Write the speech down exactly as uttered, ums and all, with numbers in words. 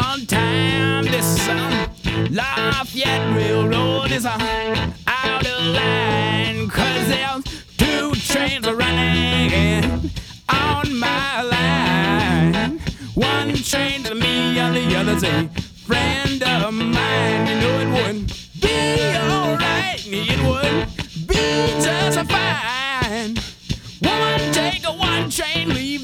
sometime this um, Lafayette Railroad is uh, out of line, 'cause there's two trains are running on my line. One train to me and the other's a friend of mine. You know it would be alright, it would